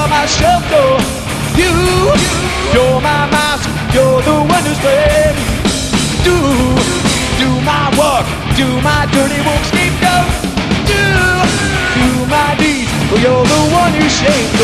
you're my shelter. You're my mask, you're the one who's playing. Do my work, do my dirty work, scapegoat. Do my deeds, you're the one who shames